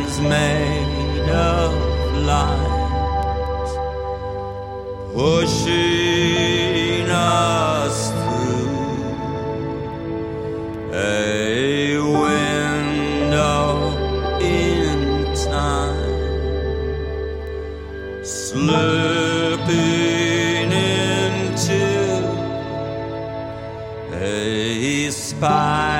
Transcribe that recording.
hands made of light, pushing us through a window in time, slipping into a spiral.